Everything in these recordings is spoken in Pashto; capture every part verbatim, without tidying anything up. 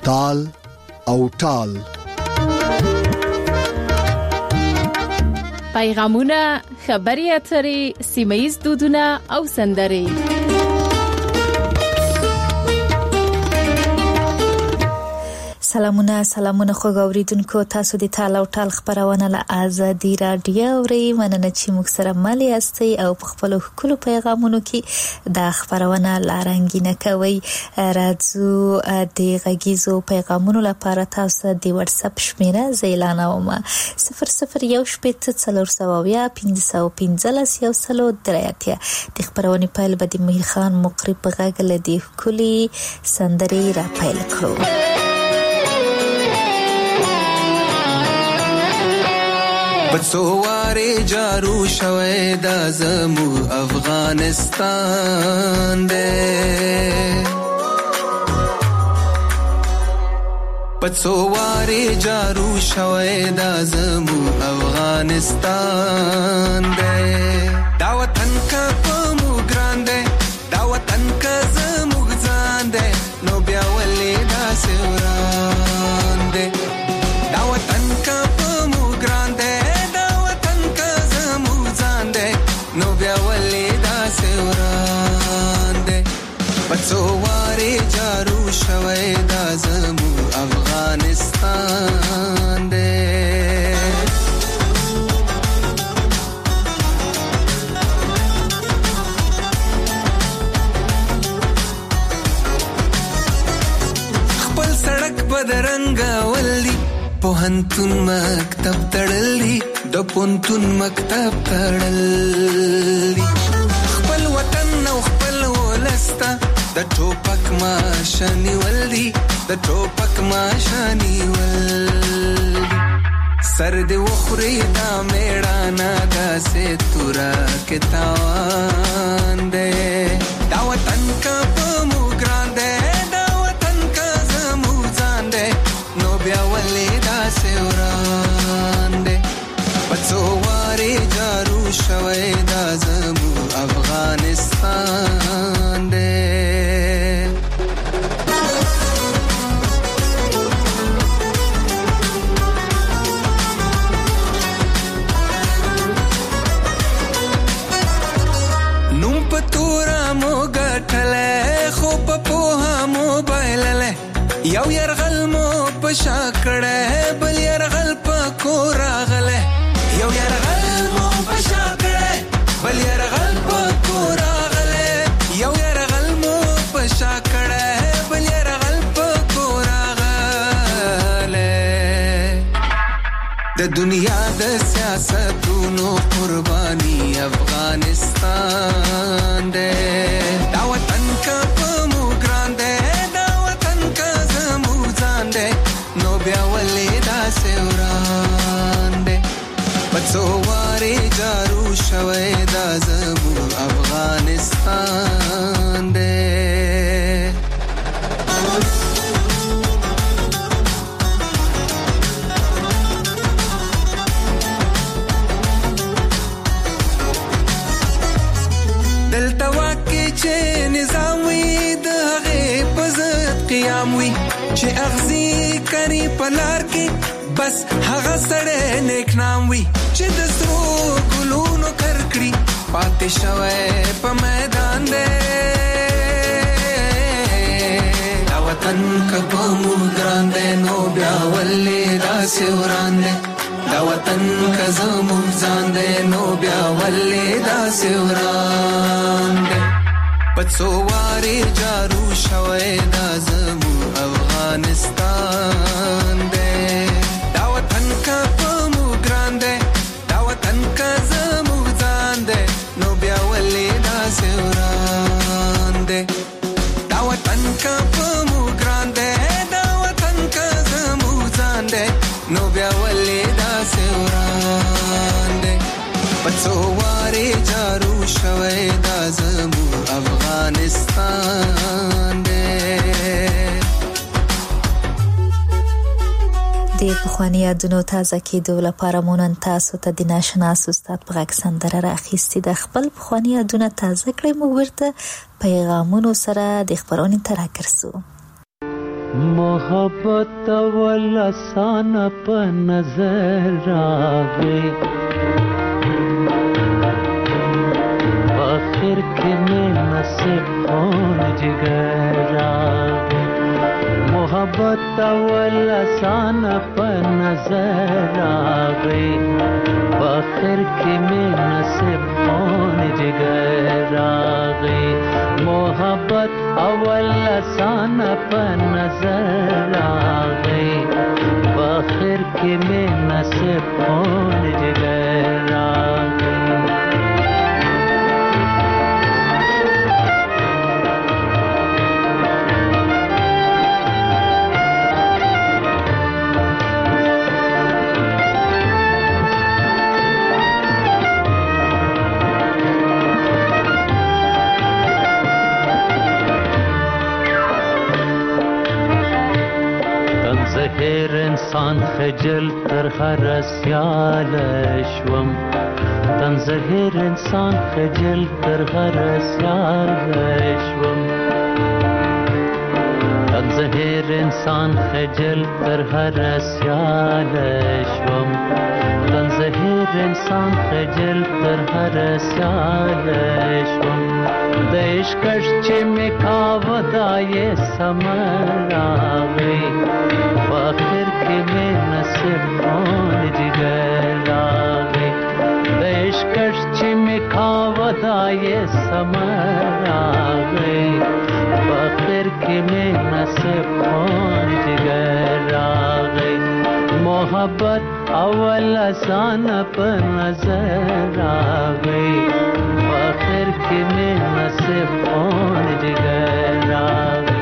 تال او ټال. پیغامونه، خبري اترې، سیمه‌ییز دودونه او سندرې. سلامونه سلامونه خو غوړیدونکو، تاسو د تال او ټال خبرونه له آزادي رادیو اورئ. مننه چې موږ سره ملي یاستئ او په خپل خپل پیغامونو کې د خبرونه لارنګینه کوي. راځو د غږیزو پیغامونو لپاره تاسو د واتس اپ شمیره زیلانوم صفر صفر یو شپږ څلور سوه پنځه پنځلس یو سلو درېاتیا. د خبرونه پیل به د مهیر خان مقری په غږ له دی کلی سندري را پیل کړو. بڅواري جارو شوي د زمو افغانستان دې، بڅواري جارو شوي د زمو افغانستان دې. دا وطن کا پمو ګران دې، دا وطن کا زمو ځان دې، نو بیا ولې دا سوران دې. دا وطن کا پمو ګران دې، نو بیا ولې دا سوران دې. بڅواري جارو شوي دا زمو افغانستان دې. خپل سړک بدرنګ ولي، پوهنتون مکتب تړلی، د پونتون مکتب تړلی. خپل وطن او خپل ولسته د ټوپک ماشنی ولدي، د ټوپک ماشنی ولدي. سر دې وخوري دا میړانا داسې تورا کې تاوان دې. دا وطن کا پمو ګران دې، دا وطن کا زمو ځان دې، نو بیا ولې دا سوران دې. بڅواري جارو شوي دا زمو افغانستان دې. نوم پتورا مو ګټلې، خو په پوها موبایل له یو يرغل مو پشا کړه، بل يرغل په کور راغله. یو يرغل مو پشا کړه، بل يرغل په کور راغله. یو يرغل مو پشا کړه، بل يرغل په کور راغله. د دنیا د سیاستونو قرباني افغانستان دې. دا وطن کا پمو ګران دې، دا وطن کا زمو ځان دې، نو بیا ولې دا سوران دې. بڅواري جارو شوي دا زمو افغانستان دې. دلته واکې چې نظام وي، د هغې په ضد قیام وي، چې اغزي کری پلار کې بس هغه سړی نیک نام وي، چې د سرو ګلونو کرکړي پاتې شوی په میدان دی. دا وطن که پمو ګران دی، نو بیا ولې داسې وران دی. دا وطن که زموږ ځان دی، نو بیا ولې داسې وران دی. بڅواري جارو شوی دا زموږ افغانستان دی. دا وطن کا پمو ګران دی، دا وطن کا زموږ ځان دی، نو بیا ولې داسې وران دی. دا وطن کا پمو ګران دی، دا وطن کا زموږ ځان دی، نو بیا ولې داسې وران دی. بڅواري جارو شوی دا زموږ افغانستان دی. د پخواني یادونو تازه کېدو لپاره مونږ تاسو ته د ناشناس استاد په غږ سندره راخیستې د خپل پخواني یادونه تازه کړئ. موږ ورته پیغامونو سره د خبرونې تر راګرځو. मोहब्बत अवल आसान पे नजर आवे, आखिर के में नसीब कौन जिगर आवे। मोहब्बत अवल आसान पे नजर आवे, आखिर के में नसीब कौन जिगर आवे। मोहब्बत अवल आसान पे नजर आवे, आखिर के में नसीब कौन जिगर आवे। زهر انسان خجل تر هر سیال شوم، تن زهر انسان خجل تر هر سیال شوم، تن زهر انسان خجل تر هر سیال شوم، تن زهر انسان خجل تر هر سیال شوم. د عشقش چې می کاوه دا یې سمر راغی، آخر کې می نصیب کون جگر راغی. د عشقش چې می کاوه دا یې سمر راغی، آخر کې می نصیب کون جگر راغی. محبت اول آسان په نظر راغی، آخر کې می نصیب کون جگر راغی.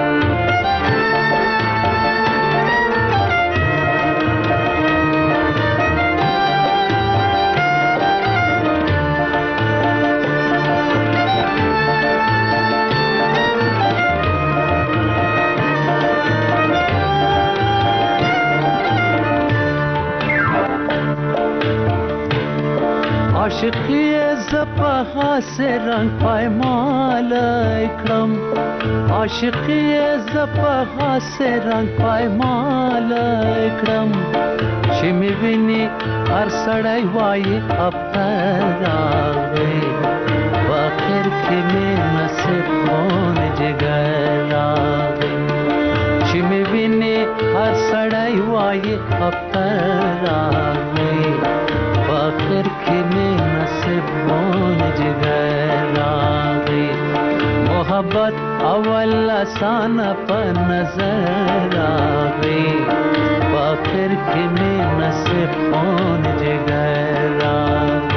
عاشقی زپها سے رنگ پایمال اکرم، عاشقی زپها سے رنگ پایمال اکرم. چې می ویني هر سړی وایي افتر راغی، آخر کې می نصیب کون جگر راغی. چې می ویني هر سړی وایي افتر راغی، آخر کې می نصیب کون جگر راغی. محبت اول آسان په نظر راغی، آخر کې می نصیب کون جگر راغی.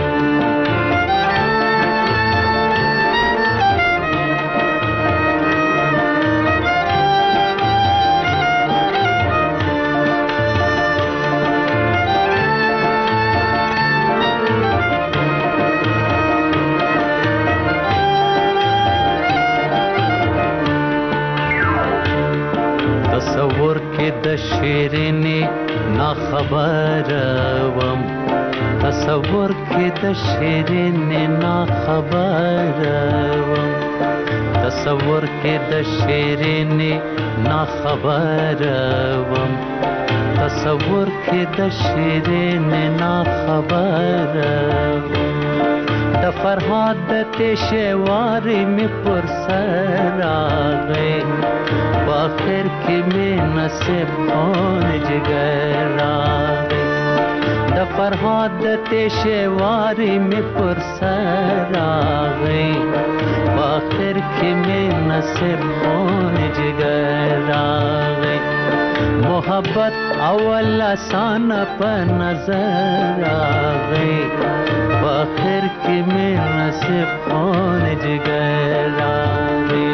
تصور کې د شیرینې نا خبر وم، تصور کې د شیرینې نا خبر وم، تصور کې د شیرینې نا خبر وم، تصور کې د شیرینې نا خبر وم. د فرهاد د تشوارې مې پر سر راغی، آخر کې می نصیب کون جگر راغی. د فرهاد د تشوارې مې پر سر راغی، آخر کې می نصیب کون جگر راغی. محبت اول آسان په نظر راغی، آخر کې می نصیب کون جگر راغی.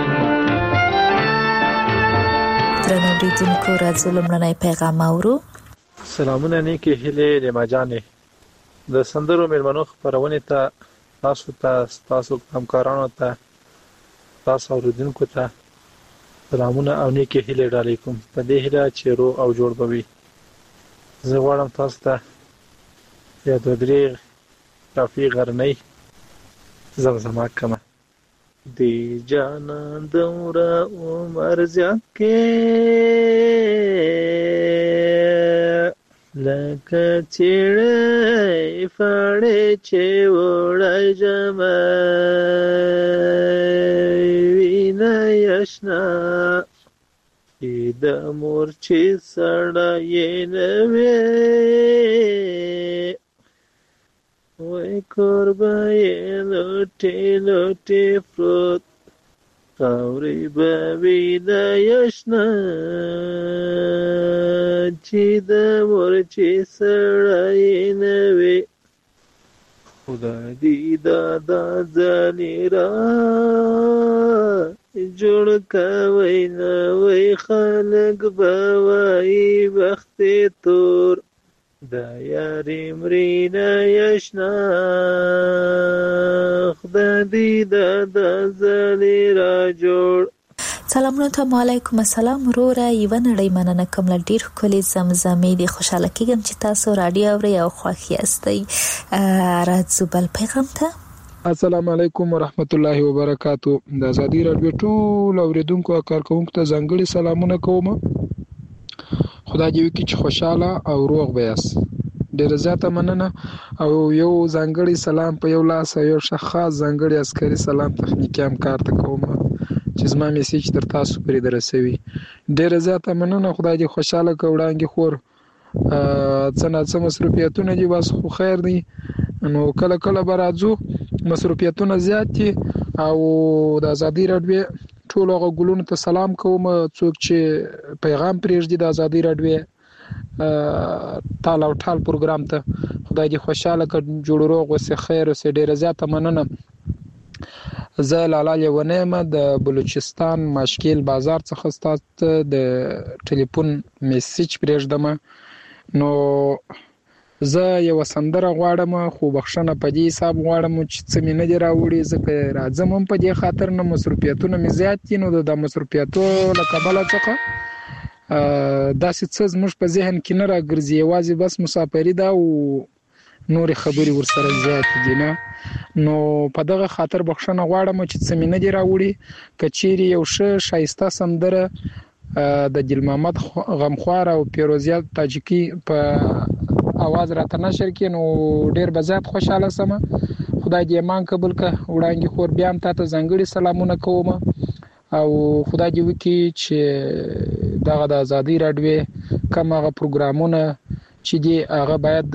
درنو اوریدونکو راځو لومړنی پیغام اورو. سلامونه نیکې هیلې لیما جانې، د سندرو میلمنو خپرونې ته تاسو ته تاسو همکارانو ته تاسو اوریدونکو ته سلامونه او نیکې هیلې ډالۍ کوم، په دې هیله چې روغ او جوړ به وي. زه غواړم تاسو ته یا دوه درې کافي غرنۍ زمزمه کړم. دی جانان دومره عمر زیات کې لکه چیړی فاړی چې وړی جمعی وینه یشنا چې د مور چې سړی نه وی وای کوربه یې لوټې لوټې پروت خاورې به وي د یشنا چې د مور چې سړی نه وي خدای دې دا دا ځلې را جوړ کوي نوی خلک به وایي بخت تور دا یاري مرینا یشنا خدای دې دا دا ځلې را جوړ. سلامونه ته علیکم السلام وروره یو نړۍ مننه کوم ل ډیر خولي زمزمې دي خوشاله کېږم چې تاسو رادیو اوري او خوښ یاستئ. راځو بل پیغام ته. السلام علیکم ورحمت الله وبرکاتو. د ازادي رادیو ټول اوریدونکو او کارکونکو ته ځانګړي سلامونه کوم. خدای دې وکړي چې خوشاله او روغ بیاست. ډیر زیاته مننه او یو ځانګړي سلام په یو لاس یو شخص ځانګړي عسکري سلام تخنیکی همکار ته کوم چې زما میسج تر تاسو پرې درسوي. ډیر زیاته مننه. خدای دې خوشاله کوړانګي خور څنګه څه مصروفیتونه دي بس خو خیر دي نو کله کله برازو مصروفیتونه زیات دي او د ازادي رادیو ټول هغه ګلونو ته سلام کوم څوک چې پیغام پرېږدي د ازادي رادیو تاله او ټال پروګرام ته خدای دې خوشاله کړي جوړ روغ وسه خیر وسه ډیر زیاته مننه. زه لاله لیونیم د بلوچستان ماشکیل بازار څخه ستاسو د ټلیفون میسج پرېږدم. نو زه یو سندره غواړم خو بخښنه په دې حساب غواړم چې څه مې نه دی راوړي ځکه راځم هم په دې خاطر نه مصروفیتونه مې زیات دي نو د مصروفیتو له کبله څخه داسې څه زموږ په ذهن کې نه راګرځي یوازې بس مسافري ده او نورې خبرې ورسره زیات دي نه نو په دغه خاطر بخښنه غواړم چې څه مې نه دی راوړي. که چیرې یو ښه ښایسته سندره د ګل محمد غمخوار او پیروزیه تاجیکي په اواز راته نشر کې نو ډیر بزات خوشاله سم. خدای دې ایمان قبول کړه. وړاندې خور بیا هم تاسو ځانګړي سلامونه کوم او خدای دې وکړي چې دغه د ازادي رادیو کوم هغه پروګرامونه چې دی هغه باید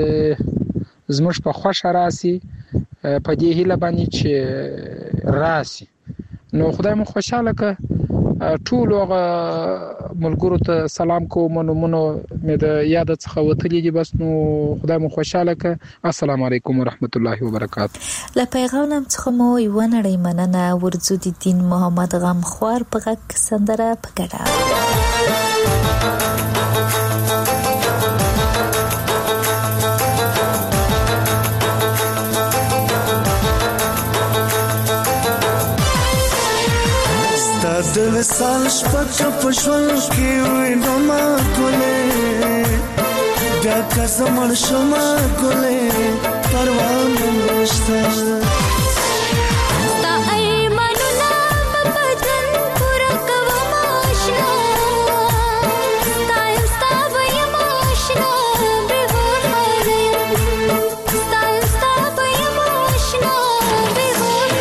زموږ په خوښه راسي په دې هیله باندې چې راسي نو خدای مو خوشاله کړه. ټول هغه ملګرو ته سلام کوم نو مونږ مې د یاد څخه وتلې دي بس نو خدای مو خوشاله کړه. السلام علیکم ورحمت الله وبرکاتو. له پیغام څخه مو یو نړۍ مننه. ورځو د دین محمد غمخوار په غږ سندره پکړه. د وصال شپه په ژوند کې وینم ما کولې بیا که زمړ شم کولې پروا مې نشته تا ایمانونه په بدن پورا کوم آشنا تا استا ویم آشنا به هور مالې تا استا ویم آشنا به هور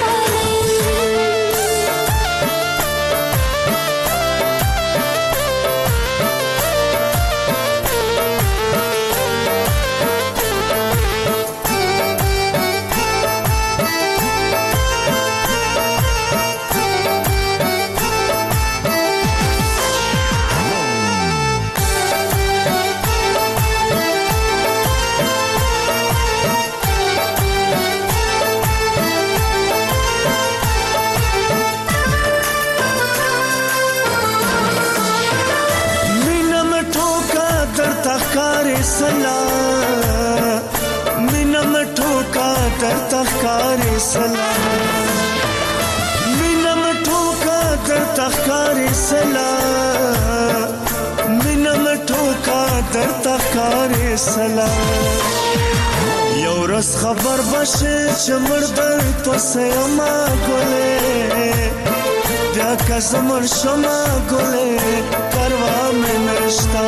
تخکاری سلام مینم ټوکا در تخکاری سلام مینم ټوکا در تخکاری سلام یو ورځ خبر بشه چې مردر پسې اما ګلې بیا که زه مړ شمه ګلې پروا مې نشته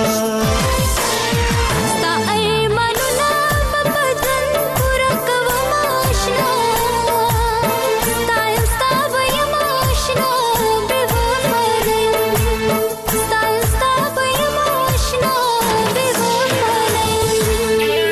ستا ارمانونه په بدن پوره کوم آشنا ستا یم ستا به یم آشنا بې وفا نه یم ستا یم ستا به یم آشنا بې وفا نه یم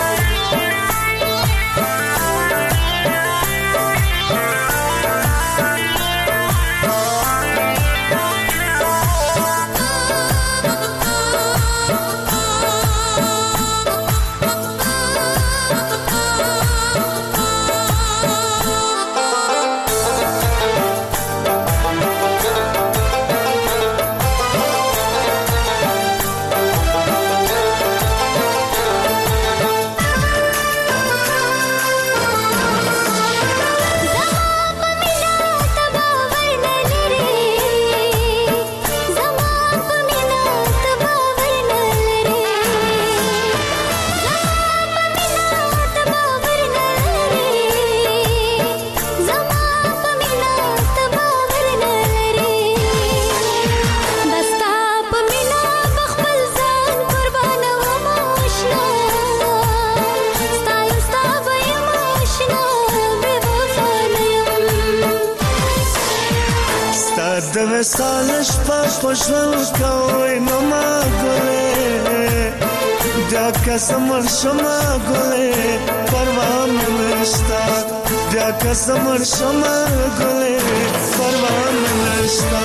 د وصال شپه په ژوند کوي نو ما ګلې بیا که زه مړ شمه ګلې پروا مې نشته بیا که زه مړ شمه ګلې پروا مې نشته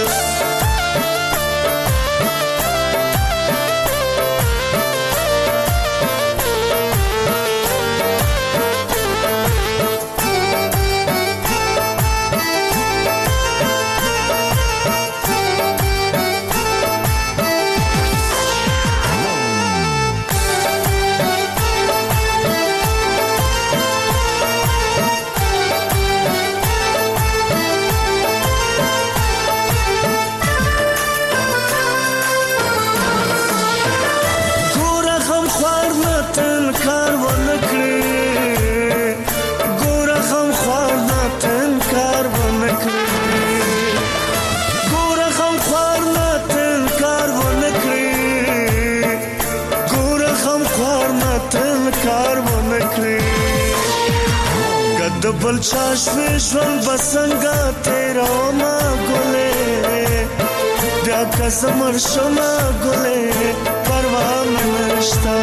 د بل چا شوې ژوند به څنګه تېرومه ګلې بیا که زه مړ شمه ګلې پروا مې نشته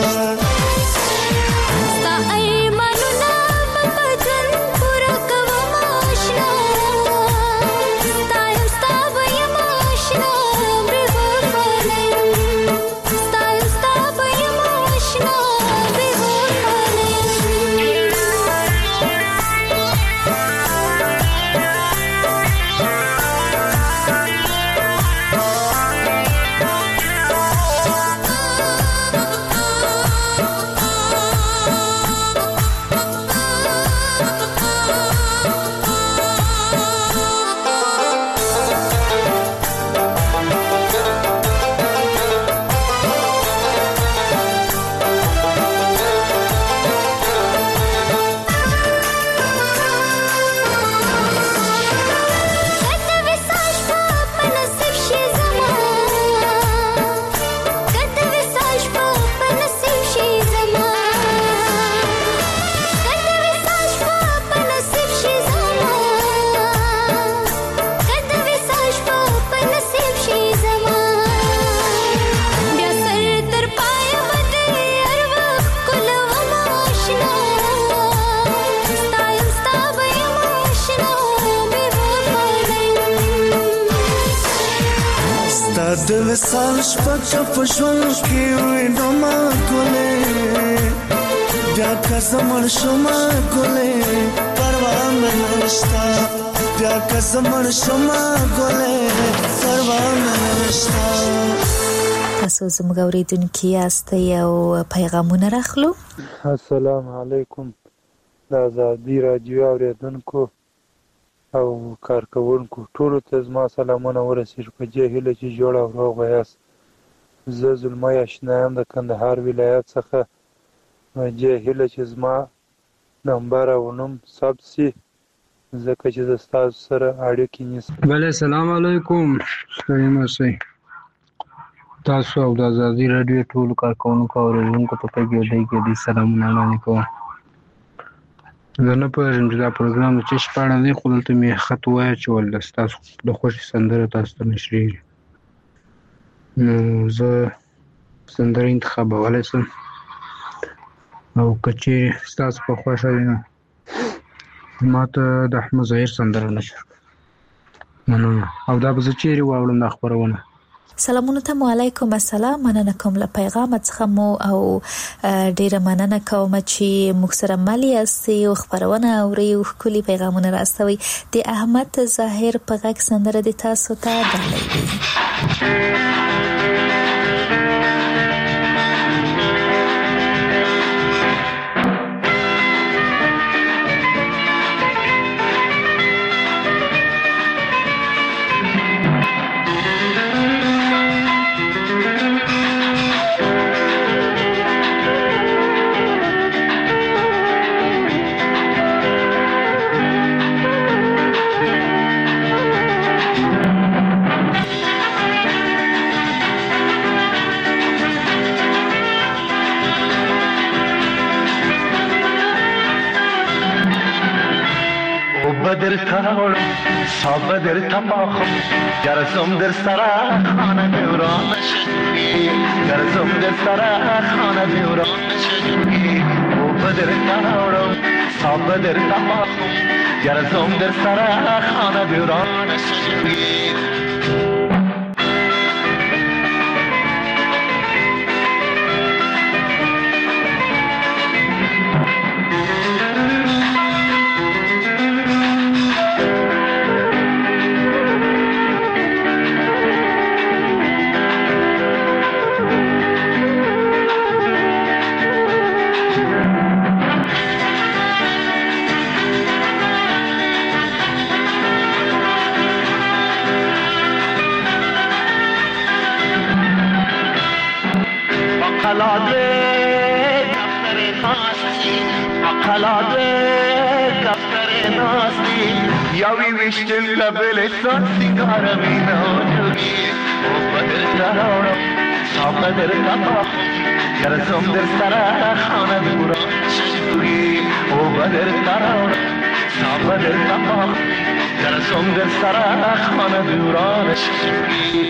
ستا ارمانونه په بدن پوره کوم آشنا ستا یم ستا به یم آشنا بې وفا نه یم ستا یم ستا به یم آشنا بې وفا نه یم د وصال شپه چې په ژوند کې وي نو ما ګلې بیا که زه مړ شمه ګلې پروا مې نشته بیا که زه مړ شمه ګلې پروا مې نشته تاسو زموږ اورېدونکي یاستئ او پیغامونه راخلو السلام علیکم د ازادي راډیو اورېدونکو او کارکوونکو ټولو ته زما سلامونه ورسېږي په دې هیله چې جوړ او روغ یاست زه زلمی اشنا یم د کندهار ولایت څخه په دې هیله چې زما نمبر او نوم ثبت سي ځکه چې زه ستاسو سره اړیکې نیسم. بله سلام علیکم، ستړي مه شئ. تاسو او د ازادي راډیو ټولو کارکوونکو او اورېدونکو ته په ګېډۍ ګېډۍ سلامونه وړاندې کوم. زه نه پوهېږم چې دا پروګرام د څه شي په اړه دی، خو دلته مې خط واچول د ستاسو د خوښې سندره تاسو ته نشرېږي. نو زه سندره انتخابولی شم او که چیرې ستاسو په خوښه وي نو ما ته د احمد ظاهر سندره نشر مننه. او دا به زه چیرې واورم دا خپرونه؟ سلامونه ته علیکم السلام. مننه کوم له پیغام څخه مو او ډیره مننه کوم چې موږ سره ملي یاستئ او خبرونه اورئ او ښکلي پیغامونه راستوئ. د احمد ظاهر په غږ سندره د تاسو ته ډالۍ دی. بدر تاول صابدر تماخم گرزم در سرا خانه دوران شدی گرزم در سرا خانه دوران شدی او بدر تاول صابدر تماخم گرزم در سرا خانه دوران شدی اقلاده دفتر ناستی اقلاده دفتر ناستی یاوی وشتن لبلستان سیگار مینا جوگی او بدر تراورم صابدر تماخم گرزم در سرا خانه دوران شجوری او بدر تراورم صابدر تماخم گرزم در سرا خانه دوران شجوری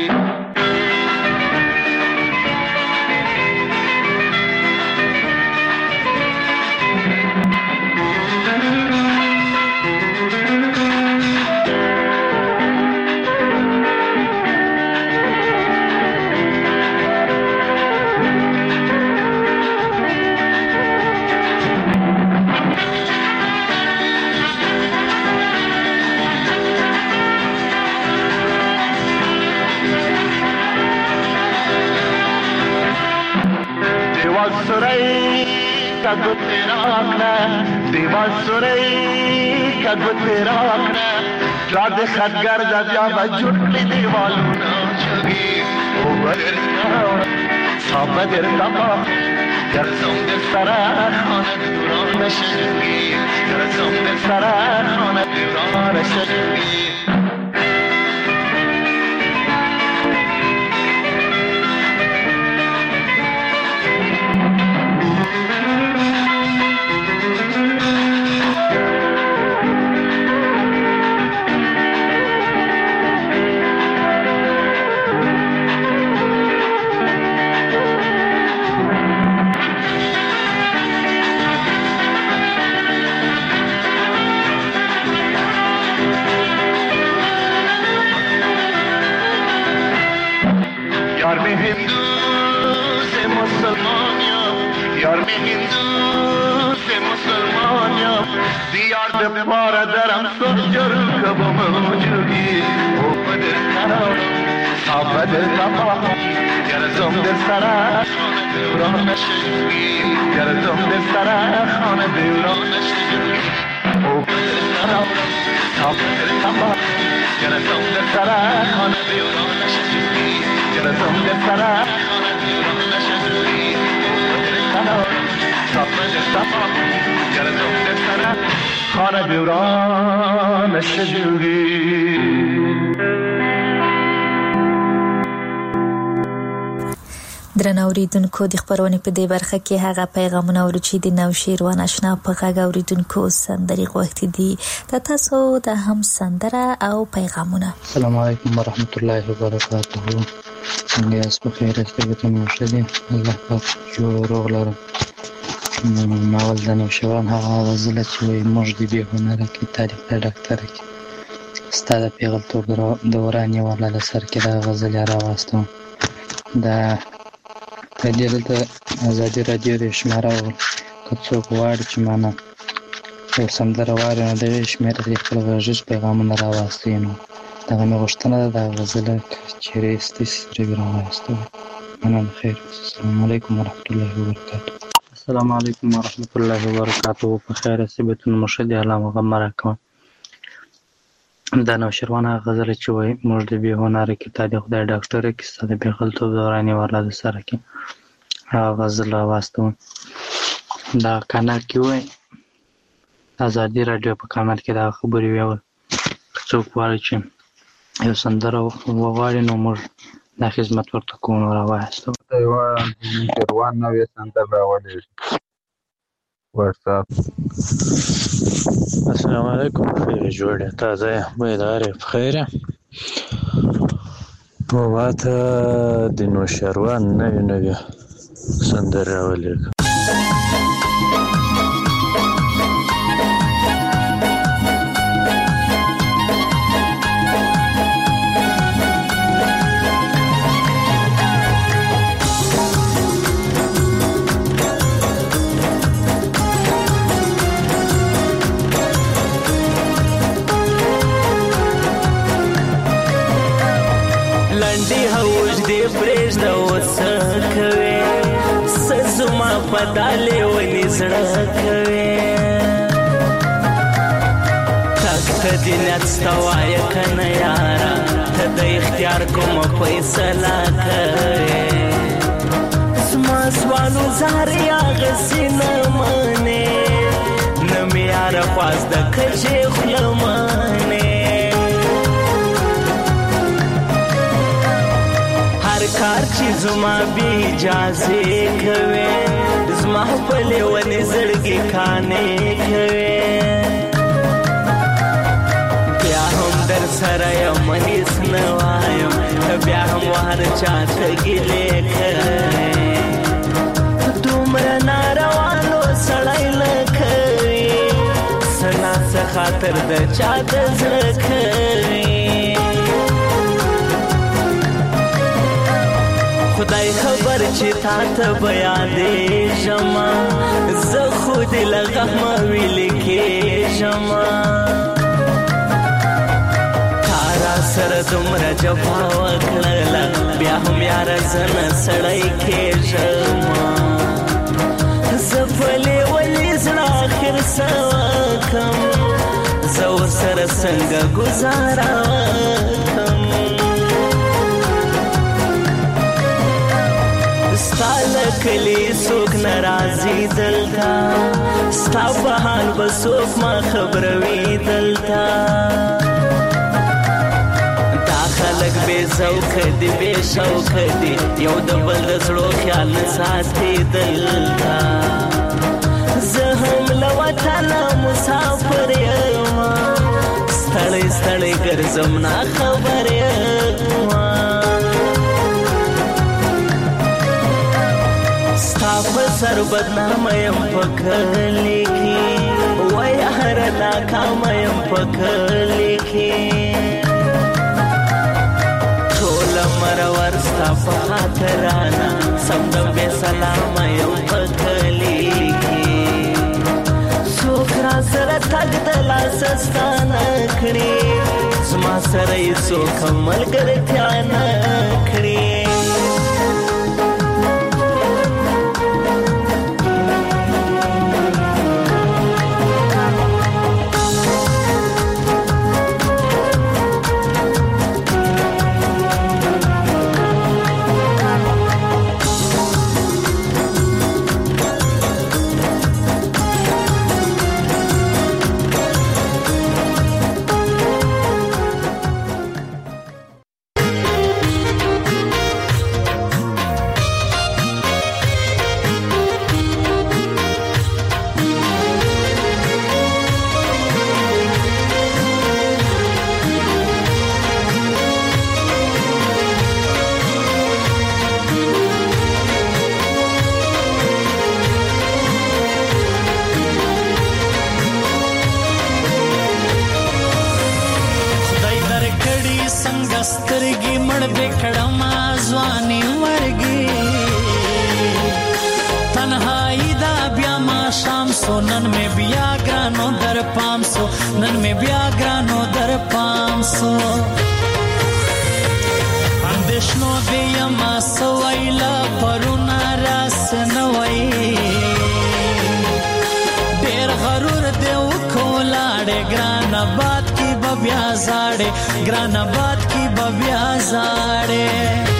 سرئی کا گترا اکنا دیوان سرئی کا گترا اکنا راد خدگر جا بجھٹلی دیوالو نا چگی او بدر تاورا صابدر تماخم گرزم در سرا خانه دوران شجوی گرزم در سرا خانه دوران شجوی यार मैं हिंदू से मुसलमान यार मैं हिंदू से मुसलमान दियार दे पारा दरम सोजर कब मौजूदी ओ बदर तरावरम साबदर तमाखम गरजम दर सरा खाने दوران شجوی گرزم در سرا خانه دوران شجوی او بدر تراورم صابدر تماخم گرزم در سرا خانه دوران شجوی گرزم در سرا خانه دوران شجوی او بدر تراورم صابدر تمام گرزم در سر خانه بیوران شدوگی. درنو اوریدونکو د خبرونې په دې برخه کې هغه پیغامونه ورو چې د نوشیروان آشنا په غږ اوریدونکو سندري غوښتي دي. د تاسو د هم سندره او پیغامونه. السلام علیکم ورحمت الله وبرکاته. څنګه یاست؟ په خیر یاست؟ ته مو ښه دي؟ الله پاک جوړ روغ لرم. ناول د نوشیروان هغه غزله چې وایي موږ د بې هنره کې تاریخ د ډاکټره کې ستا د پیغلتوب دوران یې والا د سر کې دغه غزل یې راواستوم. د د دې دلته ازادي راډیو د شماره وغواړي که څوک غواړي چې مانه یو سندره واوري نو د یوې شمېرې د خپل غږیز پیغامونه راواستوي. نو دغه مې غوښتنه ده دغه غزله که چېرې ایستی سي ترې به راواستوي. مننه. خیر. السلام علیکم ورحمت الله وبرکاته. السلام علیکم ورحمت الله وبرکاته. په خیر یاستئ؟ بیتونه مو ښه دي؟ الله مو غم مه راکوه. دا نوشیروان هغه غزله چې وایي موږ د بې هنره کې تا د خدای ډاکټره کې ستا د پیغلتوب دوران یې والا د سره کې هغه غزل راواستوم. دا کانال کې وایي ازادي راډیو په کانال کې دغه خبرې ویول. که څوک غواړي چې یو سندره وغواړي نو موږ دا خدمت ورته کوو. نو راوایستو یوه نوشیروان نوې سندره راولېږي واتساپ. السلام علیکم. خیر جوړه تازه بیداره بخیره. ما ته د نوشیروان نوې نوې سندره راولېږه. پداله ونی زړه کوي تک ته دینت ستوای کنه یارا ته د اختیار کوم فیصله کوي. زما سوالو زاریا غسینه منه نمی یار پاس د کچې خلمانه هر کار چې زما بی اجازه کوي زما په لیونې زړګي کانې کوي. بیا هم در سره یم هېڅ نه وایم بیا هم هر چاته ګیلې کوي. دومره ناروانو سړی نه کوي سنا څه خاطر د چا د زړه کوي. خدای خبر چې تا ته بیان دی جما زه خود لغم ویل کې جما تارا سره دومره جفا وکړله بیا هم یار زنه سړی کې جما زه پلې ولې زړه اخر څه وکم زه ورسره څنګه ګزاره وکم. ستا لکلی سوک نرازی دلتا ستا بحال بسوک ما خبروی دلتا دا خلق بے زوک دی بے شوک دی یو دبل دزڑو خیال نساتی دلتا زهم لوطانا مسافر یما ستڑی ستڑی گرزم نا خبر یما په سر بدنامه یم په کلي کې وای هره ناکامه یم په کلي کې ټوله مرور ستا په خاطرانه سمدم بې سلامه یم په کلي کې څوک را سره تګ د لاسه ستا نه کړي زما سره یې څوک ملګرتیا نه کړي. څنګه سترګې مړ دې کړم ځواني مرګي تنهایی دا بیا ما شام سو نن می بیا ګرانو در پام سو نن می بیا ګرانو در پام سو اندېښنو دې یم سویلا پرونه راس نه وای ډېر غرور دې وکولاړې ګران آباد کې به بیا زاړې ګران آباد کې به بیا زاړې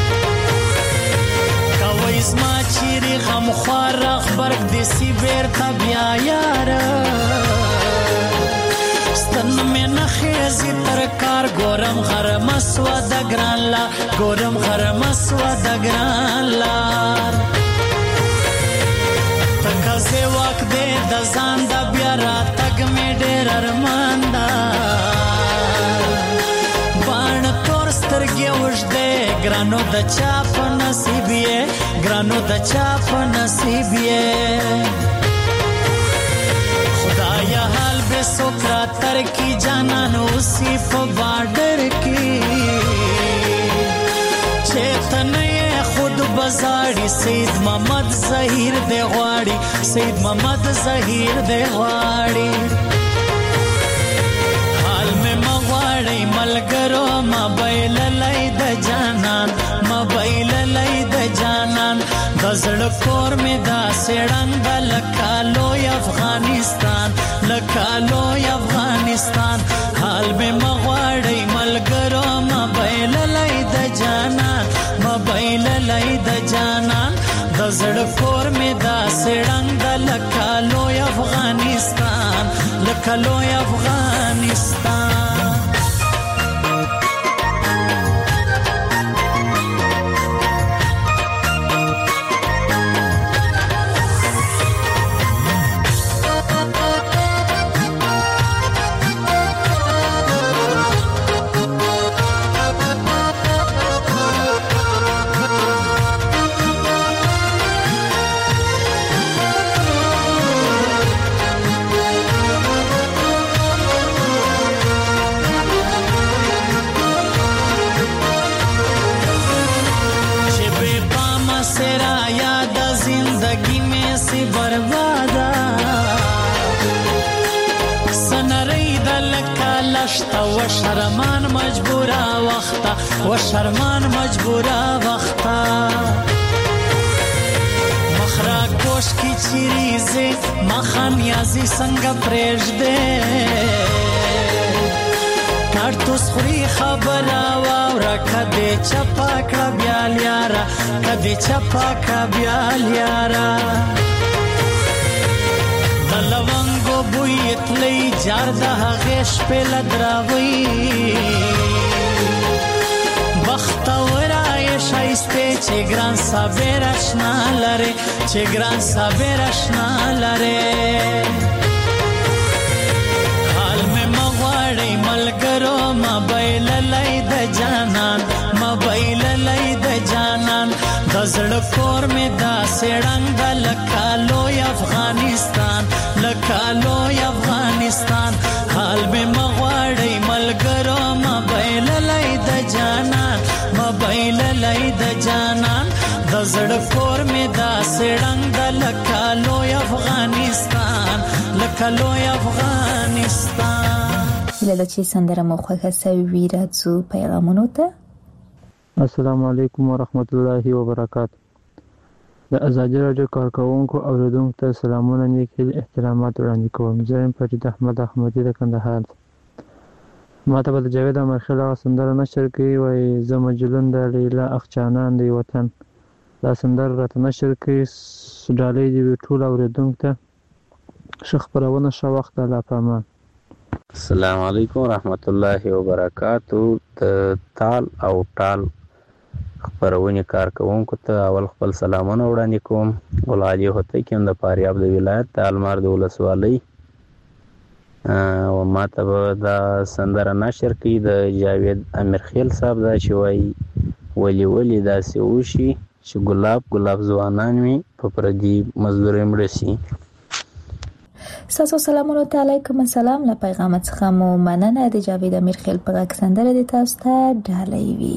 کوي زما چیرې غم خوار غبرګ دې سی بیرته بیا یاره ستن مې نه خېزي تر کار ګورم غرمه سوه د ګران لا ګورم غرمه سوه د ګران لار تکه واک دې د ځان د بیا راتګ مې ډېر ارمان ده باڼ تور سترګې اوږدې ګرانو د چا په نصیب یې ګرانو د چا په نصیب یې خدایا حال به سوکرا تر کی جانان اوسی په بارډر کې چیتنه خود بزاړي سید محمد ظهیر دی غواړي سید محمد ظهیر دی غواړي حال مې مغواړي ملګرو موبایل لای د جانان موبایل لای د جانان د زړه کور مې دا سړنګ لکالو افغانستان لکالو افغانستان حال مې مغواړي ملګرو موبایل لای د جانان موبایل لای د جانان د زړه کور مې دا سړنګ لکالو افغانستان لکالو افغانستان و شرمان مجبورا وختا و شرمان مجبورا وختا مخرا کوش کی چیریزه مخان یازی سنگا پریج دے کارتوس خوری خبرا واورا کدی چپا کڑا بیال یارا کدی چپا کڑا بیال یارا دلوانگو بویت لی جار دا غیش پیل دراوی بختورای شایسته چه گران سابیر اشنا لره چه گران سابیر اشنا لره حال میں مغواړی ملګرو موبایل لای د جانان موبایل لای د جانان د زړه کور مې دا سړنګ لکالو افغانستان لکالو افغانستان حال مې مغواړی ملګرو موبایل لای د جانان موبایل لای د جانان د زړه کور مې دا سړنګ لکالو افغانستان لکالو افغانستان لاله چې سندره مو خوښه سوي وي راځو پیغامونو ته. السلام علیکم ورحمت الله وبرکاته. د ازادي راډیو کارکونکو اوریدونکو ته سلامونه نیک هیلې احترامات وړاندې کوم. زه یم فرید احمد احمدي د کندهار. ما ته به د جاوید امرخیل هغه سندره نشر کوي وایي زه مجلون د لیلا اخچانان دی وطن. دا سندره راته نشر کوي ډالۍ دې وي ټولو اوریدونکو ته. ښه خپرونه ښه وخت الله پامان. السلام علیکم ورحمت الله وبرکاتو. د تال او ټال خپرونې کارکوونکو ته اول خپل سلامونه وړاندې کوم. ګل حاجي هوتکی یم د فاریاب د ولایت د المار د ولسوالۍ او ما ته به دا سندره نشر کوي د جاوید امیرخیل صاحب دا چې وایي ولې ولې داسې وشي چې ګلاب ګلاب ځوانان وي په پردي مزدورۍ مړه شي. تاسو سلامونه علیکم السلام له پیغام څخه مو مننه د جاوید امیر خیل په غږ سندره د تاسو ته ډالۍ وي.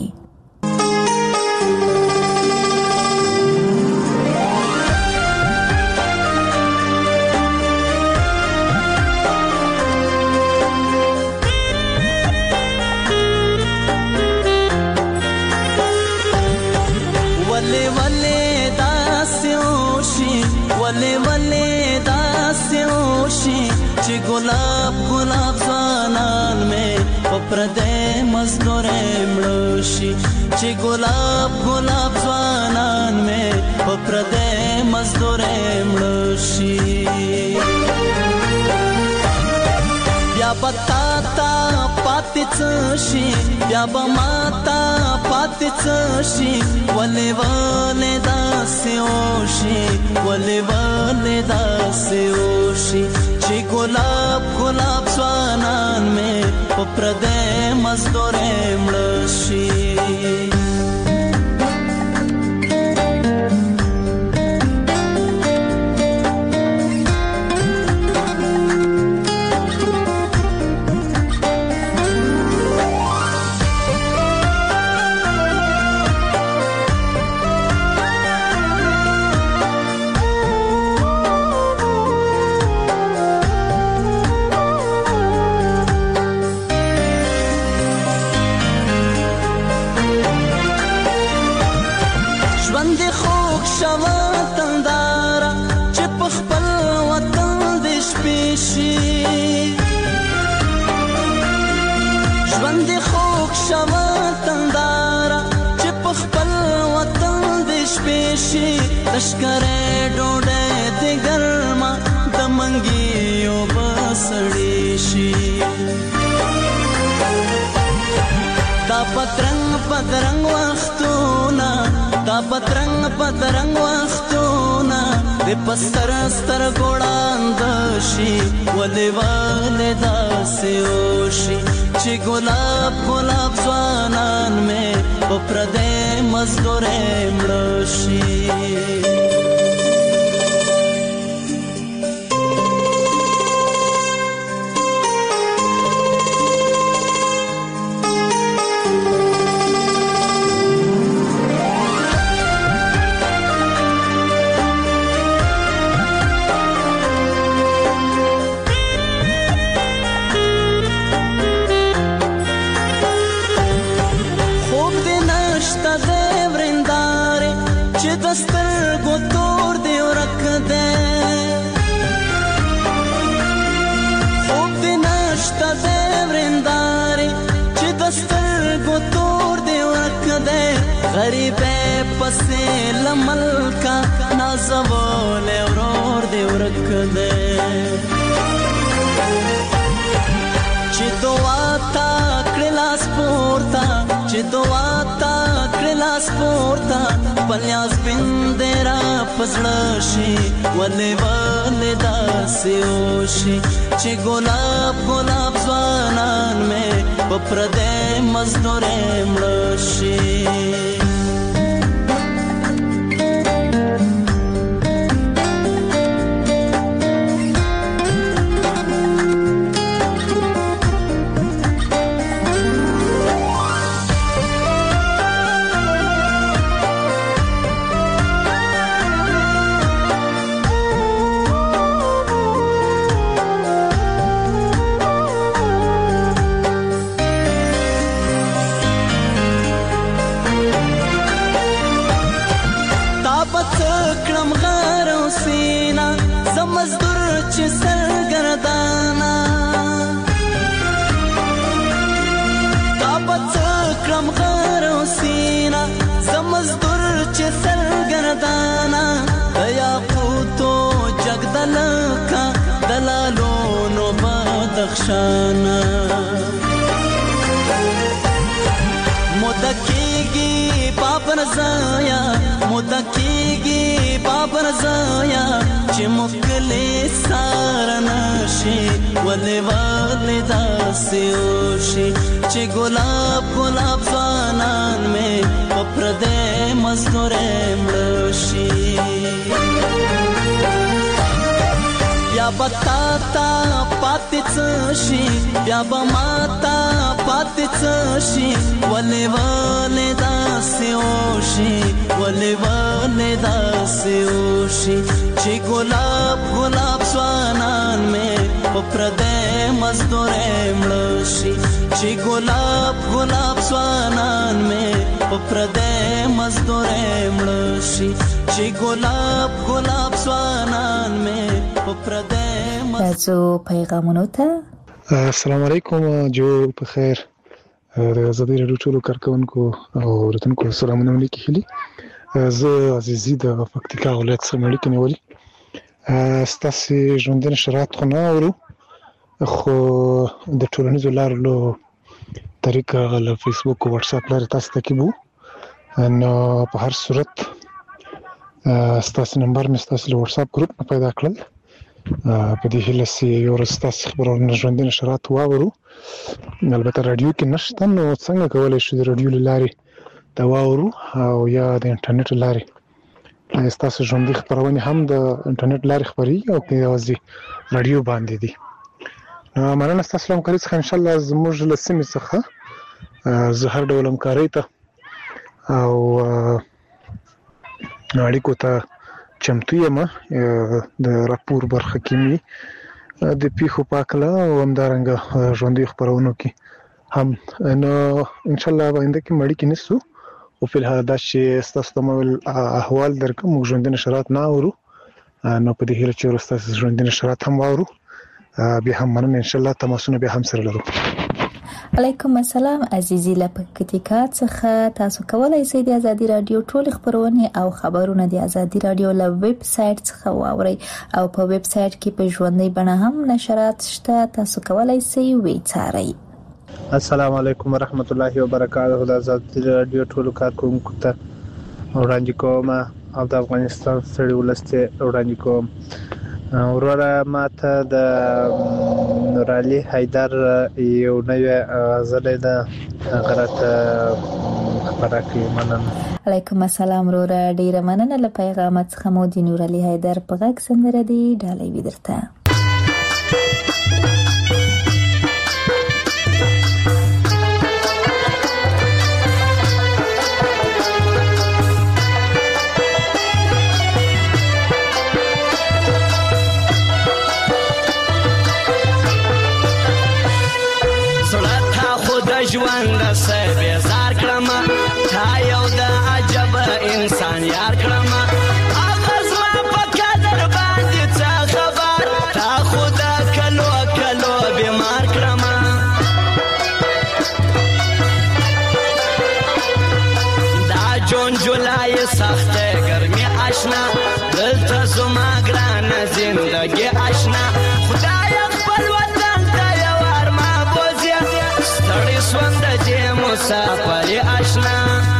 وله وله داسيوشي وله وله داسيوشي چې ګلاب ګلاب ځوانان مې په پردې مزدورې مړوشي چې ګلاب ګلاب ځوانان مې په پردې مزدورې مړوشي بیا پتا تا پاتې څشي بیا به ماتا پاتې څشي ولې ولې داسې وشي ولې ولې داسې وشي چې ګلاب ګلاب ځوانان مې په پردې مزدورې مړه شي. لشکره ډوډۍ د ګرما د منګیو بسړې شي دا پترنګ پترنګ وختونه دا پترنګ پترنګ وختونه د پستر ستر ګوړاند شي ولې ولې داسې وشي چې ګلاب ګلاب ځوانان مې په پردې مزدورې مړه شي. غریبه پسې لملکا نازول اورور دی ورک دے چې دعا تا کړلاس پورتا چې دعا تا کړلاس پورتا پلیاس بندرا پزړه شي ولې ولې داسې وشي چې ګلاب ګلاب ځوانان مې په پردې مزدورې مړه شي. شانا مدکیگی بابر زایا مدکیگی بابر زایا چې مکلی سارنشي ولې ولې داسې وشي چې ګلاب ګلاب ځوانان مې په پردې مزدورې مړه شي. بیا بتا تا پاتې څه شي بیا به ماتا پاتې څه شي ولې ولې داسې وشي ولې ولې داسې وشي چې ګلاب ګلاب ځوانان مې په پردی مزدورې مړه شي چې ګلاب ګلاب ځوانان مې په پردی مزدورې مړه شي چې ګلاب ګلاب ځوانان مې په پردی راځو پیغامونو ته. السلام علیکم، جوړ په خیر. د ازادي راډیو ټولو کارکونکو او اورېدونکو سلامونه ملي کیلي. زه عزیزي د پکتیکا ولایت څخه اړیکه نیولې. ستاسو ژوندونه شرایط خو نه اورو، خو د ټولنیزو لارو له طریقه له فیسبوک او واتس اپ لارې تاسو ته کیبو نو په هر صورت ستاسو نمبر مې ستاسو له واتس اپ ګروپ نه پیدا کړل. په دې هیله چې یو ورځ ستاسو خبرونه ژوندونه شرایط واورو. البته رادیو کې نشته، نو څنګه کولای شو د رادیو لارې دا واورو او یا د انټرنیټ لارې ستاسو ژوندۍ خبرونه هم د انټرنیټ لارې خبري او په یوازې رادیو باندې دي. مننه ستاسو له همکارۍ څخه. ان شاء الله زموږ له سیمې څخه زه هر ډول همکارۍ ته او اړیکو ته چمتو یم. د راپور برخه کې مې د پیښو په اړه او همدارنګه ژوندۍ خبرونو کې هم نو ان شاء الله باندې کې مړی کې نسو او په الحال دا چې ستاسو د احوال درکم موږ ژوندۍ شرایط نه اورو، نو په دې هیله چې ورستاسو ژوندۍ شرایط هم واورو. بیا هم مننه، ان شاء الله تماسونه بیا هم سره لرو. علیکم السلام عزیزي لپکتیکا څخه. تاسو کولای شئ د ازادي رادیو ټول خبرونه او خبرونه د ازادي رادیو له ویب سټ څخه واورئ او په ویب سټ کې په ژوندۍ بڼه هم نشرات شته، تاسو کولای شئ وی څارئ. السلام علیکم ورحمت الله وبرکاته. د ازادي رادیو ټول کارکونکو ته وړاندې کوم او د افغانستان ستړي ولسته وړاندې کوم. وروره ماته د نورعلي حیدر یو نوې غزل ده غلطه خبره کوي. مننه. علیکم السلام وروره، ډیره مننه له پیغام څخه. مو د نورعلي حیدر په غږ سندره دی ډالۍ وي درته. ژوند سه بیزار کړم تا یو د عجب انسان یار کړم اغاز ما په قدر باندې څه خبر تا خدا کلو کلو بیمار کړم دا جون جولای سخته ګرمي آشنا دلته زما ګران زندگی آشنا خدای خپل وطن ته یو ارما بوزي ستړي سوند دې مسافر آشنا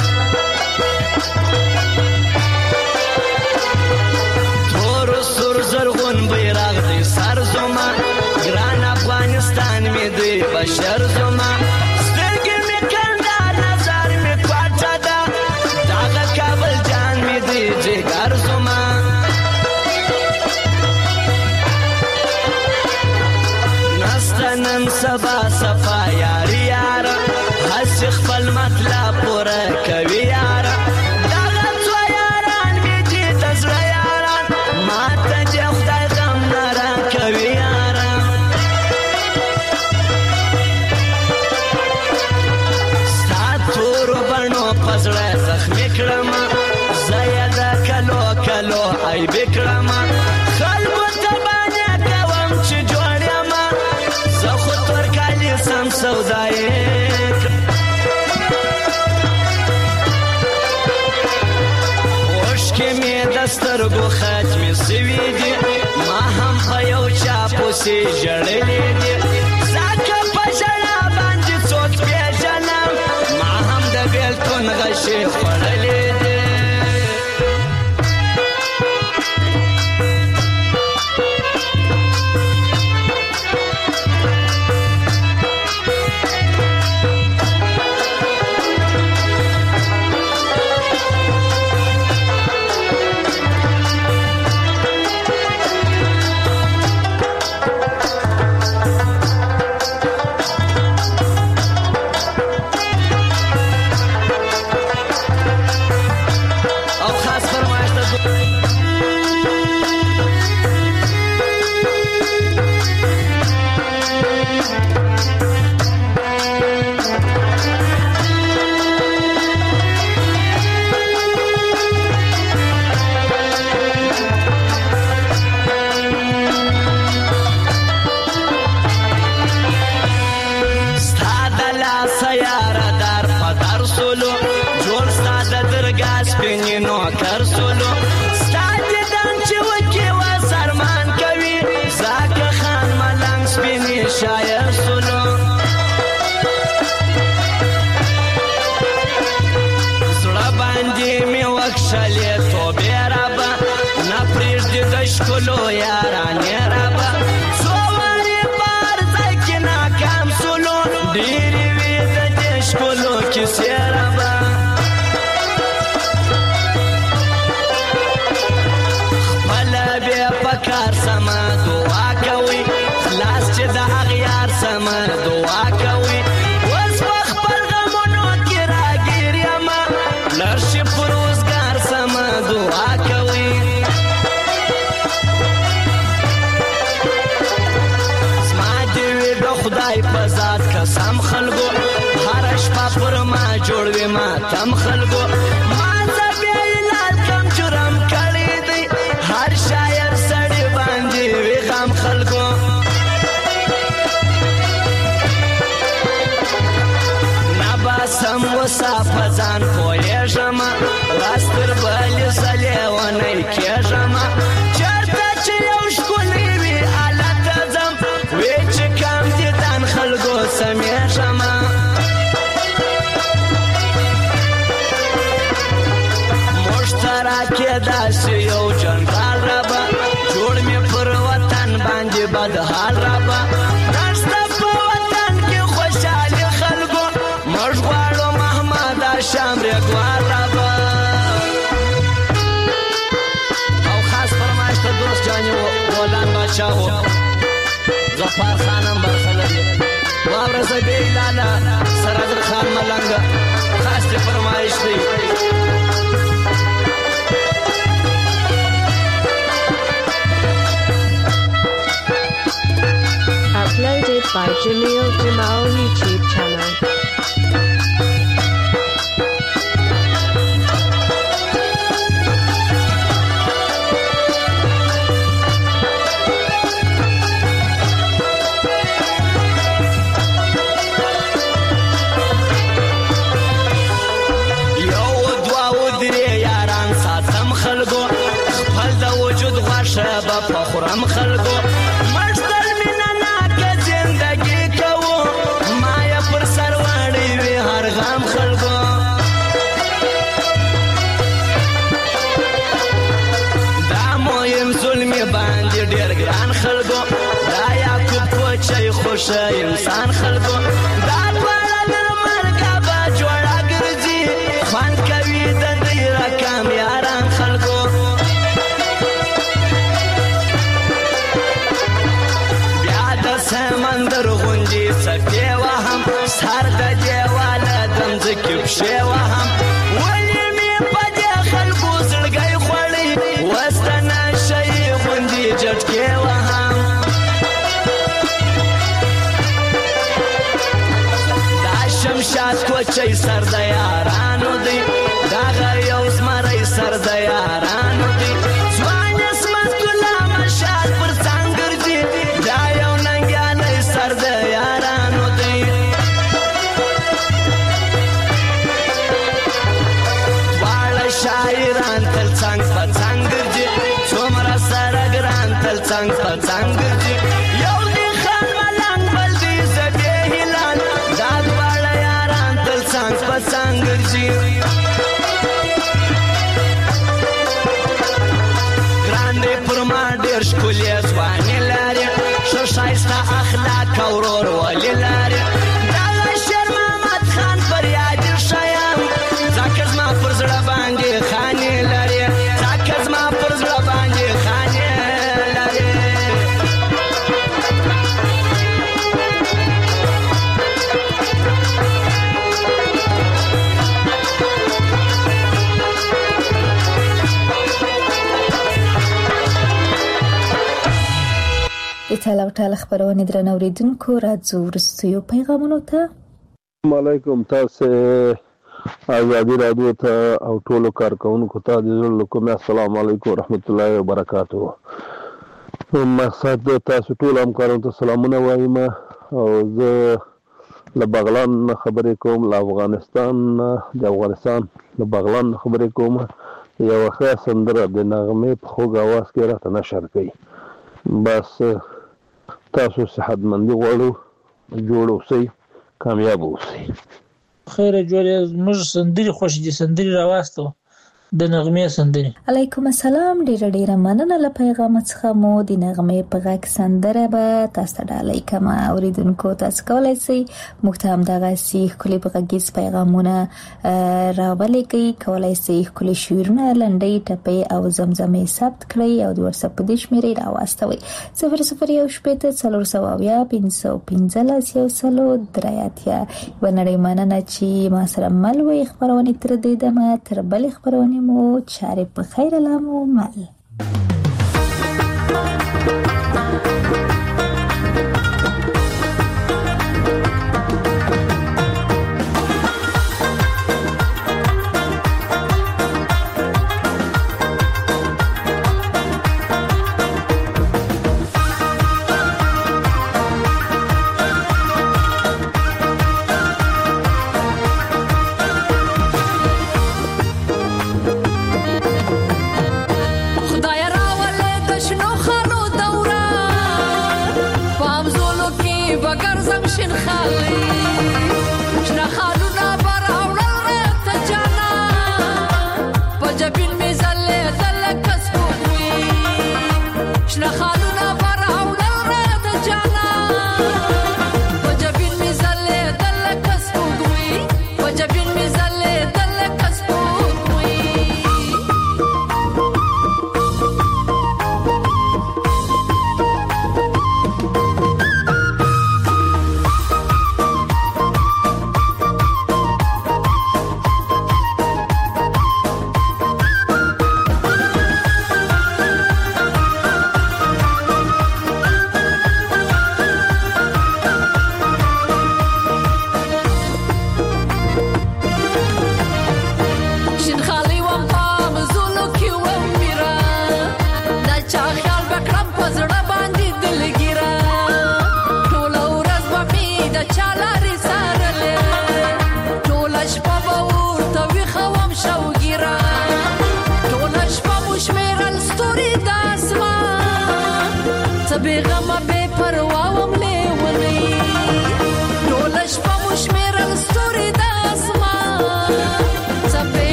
تور سر زرغون بیرغ دې سر زما ګران افغانستان می دې بشر زما سترګې می کنده نظر می پټه ده داغه کابل جان می دې جګر زما نن سبا صفا یار یار هس خپل مطلب پوره کوي یار دا څو یاران می دي تزړه یاران ماته دې خدای غم نه را کوي یار ستاتور بڼو پزړه زخمي کړم زیاده کلو کلو ای بکړم خلکو ته باندې کوم چې جوړم زه خو تر کالي سم سودای اوښکې مې د سترګو ختمې سوي دي ما هم په یو چا پسې ژړلې دي ځکه په ژړا باندې څوک پېژنم ما هم د بېلتون غشې خوړلې دي سپینې نوکر سولو ستا دیدن چې وکې و سرمان کوي زاکه خان ملنګ سپینې شاعر سولو زړه باندې مې وکښلې توبې رابه نه پرېږدي د ښکلو یارانې رابه څو وارې په هر ځای کې ناکام سولو ډېرې وې د دې ښکلو کیسې رابه خپله بې په کار سمه دعا کوئ خلاص چې د اغیار سمه دعا کوئ اوس په خپل غمونو کې راګیر یمه لږ شي په روزګار سمه دعا کوئ زما دې وي د خدای په ذات قسم خلکو هره شپه پر ما جوړ وي ماتم خلکو ما زه بیا یې لال کم جرم کړی دی هر شاعر سړی باندې وي غم خلکو نه باسم وسا په ځان پوهېږم لاس تر بلې سلې ونی کېږم چېرته چې یو ښکلی وي هلته ځم وی چې کم دیدن خلکو سمېږم موږ ته راکې داسې یو جنرال رابه جوړ مې پر وطن باندې بدحال رابه نشته په وطن کې خوشحالي خلکو موږ غواړو محمد هاشم ریګوار رابه او خاص فرمایش ته دوست جاني غولان باچا و ظفار خانم برخه لري واوره زبې لاله سرادر خان ملنګ خاص دې فرمایش دی Uploaded by Jamil Jamal YouTube channel. شبه په خورم خلکو مشتل مینه ناکه زندگی کوو ما یې پر سر وړی وي هر غم خلکو دا مهم ظلمې باندې ډېر ګران خلکو دا یعقوب کوچی خوشه انسان خلکو دا دواړه د مرګه به جوړه ګرځي خوند کوي د دوی رقم یاران خلکو سمندر غوندې څپې وهم سر د دیواله دمځکې پښې وهم ولې مې په دې خلکو زړګی خوړی اوس د نشۍ غوندې جټکې وهم دا شمشاد کوچی سر د یارانو دی دغه یو زمری سر د یارانو دی ځوان عصمت ګله مشال پر څنګ ګرځي دا یو سر د یارانو دی دواړه شاعران تل څنګ په څنګ ګرځي څومره سره ګران تل څنګ په څنګ ګرځي یو دی خان ملنګ بل دی زبې هلال دا دواړه یاران تل څنګ په څنګ ګرځي ګران دی پر ما ډېر ښکلې ځواني لري ښه ښایسته اخلاق او ورورولي لري دغه شعر محمد خان پر یاد ښیم ځکه زما پر زړه باندې خانې لري ځکه زما پر زړه باندې خانې لري د ټال او ټال خبرونه درنو اوریدونکو راځو ورستیو پیغامونو ته السلام علیکم تاسو ازادي رادیو ته او ټولو کارکونکو ته د زړه کوم السلام علیکم ورحمت الله وبرکاتہ مقصد تاسو ټول همکارانو ته سلامونه وایم او زه له بغلان خبرې کوم، له افغانستان د افغانستان له بغلان خبرې کوم. یو ښه سندره د نغمې په خوږ اواز کې راته نشر کوي. بس تاسو صحتمندي غواړو، جوړ اوسئ، کامیاب اوسئ. خیر جوړې موږ سندري خوښ دي، سندري راواستو د نغمې سندري. علیکم السلام. ډیره ډیره مننه له پیغام څخه مو د نغمې په غږ سندره به تاسو ته ډالۍ کوم. اوریدونکو تاسو کولای شئ موږ ته هم دغه سی خولي په غږیز پیغامونه راولېږئ. کولای شئ خولي شعرونه، لنډۍ، ټپې او زمزمې ثبت کړئ او د واتساپ په دې شمیرې راواستوئ صفر صفر یو شپېته څلور سوه اویا پنځه سوه پنځلس یو سلو درې اتیا. یوه نړۍ مننه چې ما سره مل وئ. خپرونې تر دې دمه تر بلې خپرونې مو چارې په خیر لامو مل.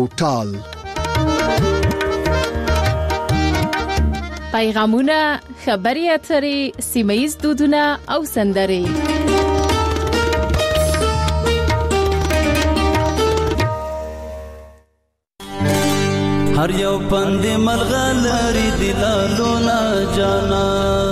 ټال. پیغامونه، خبري اترې، سیمه‌ییز دودونه او سندرې. هر یو پند ملغلری دلالونه جانا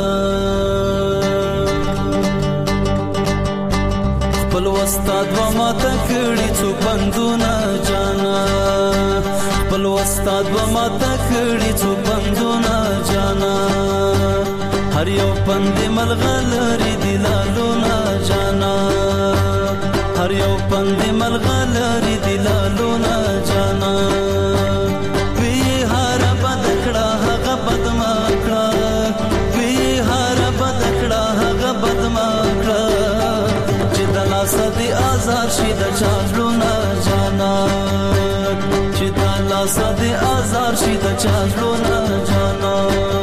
خپل استاد و ماته کړي څو پندونه جانا خپل استاد و ماته کړي څو پندونه جانا هر یو پند ملغلری دلالونه جانا هر یو پند ملغلری دلالونه جانا صدی آزار شي د چاژلونه جانا چې دا صدی آزار شي د چاژلونه جانا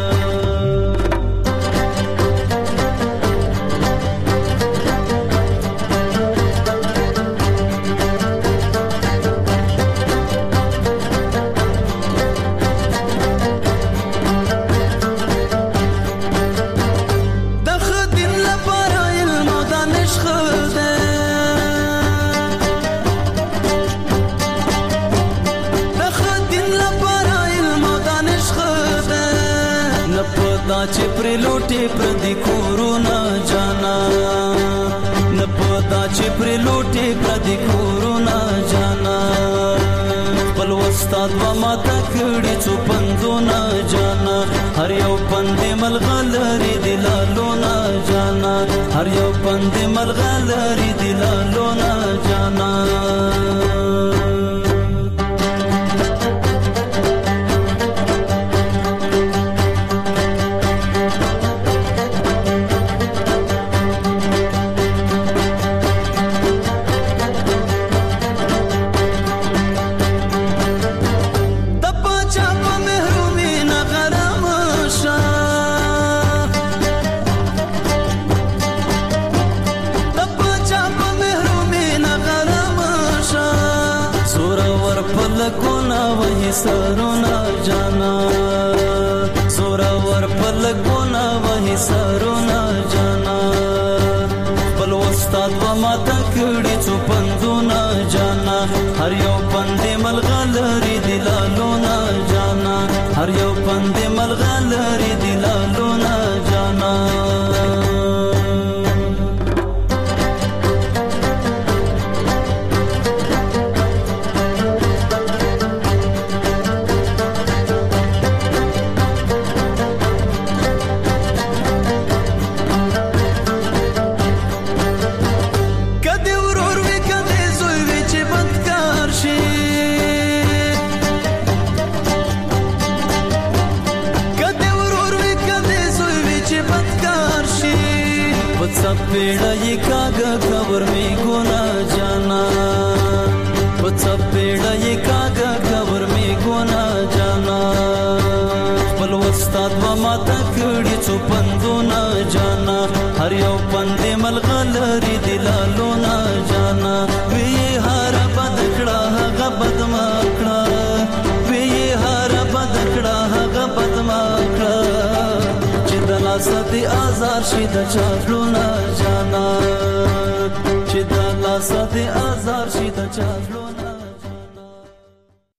چې پر لوټي پر دي کورونا جانا نه پتا چې پر لوټي پر دي کورونا جانا خپل استاد و ماته کړي څو پندونه جانا هر یو پند ملغلري دلالونه جانا هر یو پند ملغلري دلالونه جانا سرونا جانا سورا ور پل گونا وہی سرونا جانا بل استاد و ماته کړي څو پندونه جانا هر یو پند ملغلري دلالونه جانا هر یو پند ملغلري دلالونه جانا पेड़ा ये कागा खबर में गोना जाना सब पेड़ा ये कागा खबर में गोना जाना बल वस्ताद व माता कड़ी څو پندونه जाना हर یو پند ملغلري دلالونه जाना وی هر بد کړه هغه بد ما کړه وی هر بد کړه هغه بد ما کړه چې د لاسدي آزار شي د چاژلونه جانا چې د لاسدي آزار شي د چاژلونه